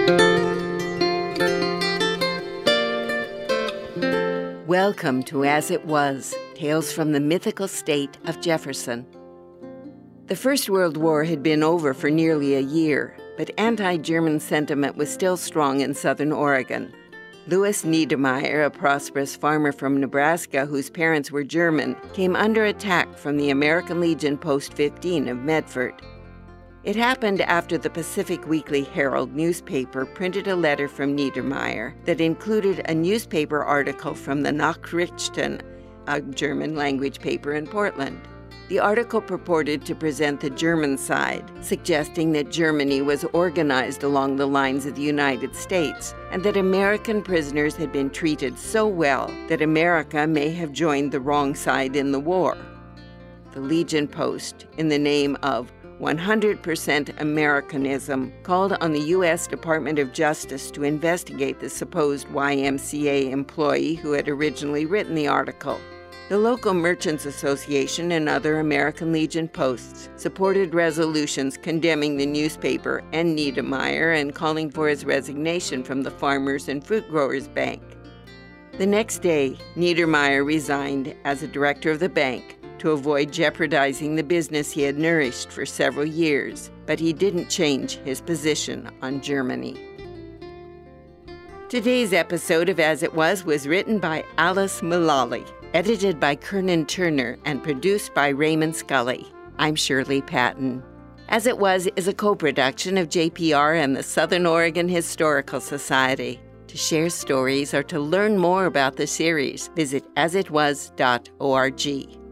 Welcome to As It Was, Tales from the Mythical State of Jefferson. The First World War had been over for nearly a year, but anti-German sentiment was still strong in southern Oregon. Louis Niedermeyer, a prosperous farmer from Nebraska whose parents were German, came under attack from the American Legion Post 15 of Medford. It happened after the Pacific Weekly Herald newspaper printed a letter from Niedermeyer that included a newspaper article from the Nachrichten, a German language paper in Portland. The article purported to present the German side, suggesting that Germany was organized along the lines of the United States and that American prisoners had been treated so well that America may have joined the wrong side in the war. The Legion Post, in the name of 100% Americanism, called on the U.S. Department of Justice to investigate the supposed YMCA employee who had originally written the article. The local Merchants Association and other American Legion posts supported resolutions condemning the newspaper and Niedermeyer and calling for his resignation from the Farmers and Fruit Growers Bank. The next day, Niedermeyer resigned as a director of the bank to avoid jeopardizing the business he had nourished for several years, but he didn't change his position on Germany. Today's episode of As It Was written by Alice Mullally, edited by Kernan Turner, and produced by Raymond Scully. I'm Shirley Patton. As It Was is a co-production of JPR and the Southern Oregon Historical Society. To share stories or to learn more about the series, visit asitwas.org.